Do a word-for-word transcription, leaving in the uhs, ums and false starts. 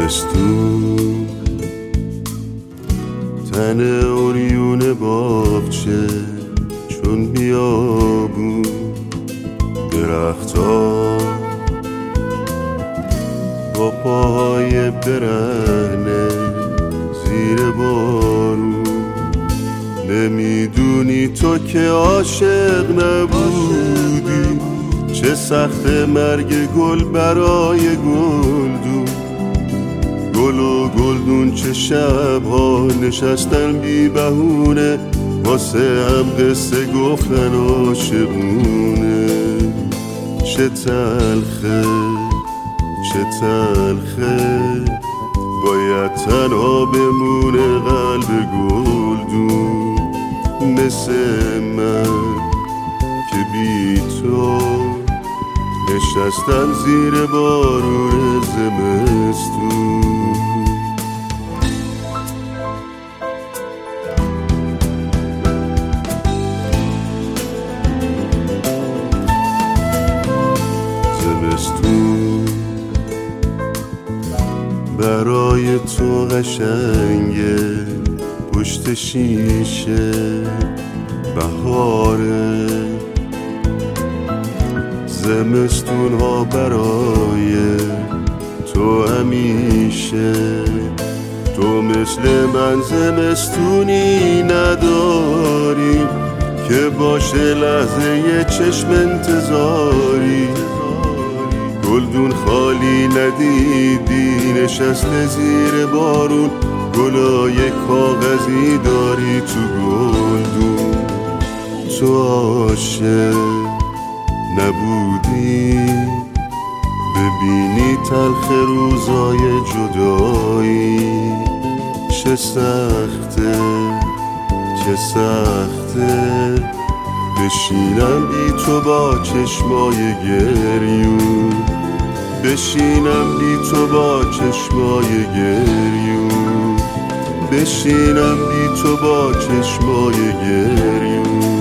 زمستون تن اوریون باغچه چون بیابون درخت‌ها با پاهای برهنه زیر بارون. نمیدونی تو که عاشق نبودی، چه سخت مرگ گل برای گلدون. گل و گلدون چه شبها نشستن بی بهونه، واسه هم قصه گفتن عاشقونه. چه تلخه چه تلخه باید تنها بمونه قلب گلدون، مثل من که بی تو نشستم زیر بارون زمستون. زمستون برای تو قشنگه، پشت شیشه بهاره. زمستون ها برای تو همیشه، تو مثل من زمستونی نداری که باشه لحظه یه چشم انتظاری. گلدون خالی ندیدی نشسته زیر بارون، گلای کاغذی داری تو گلدون. تو عاشق نبودی ببینی تلخ روزای جدایی. چه سخته چه سخته بشینم بی تو با چشمای گریون، بشینم بی تو با چشمای گریون، بشینم بی تو با چشمای گریون.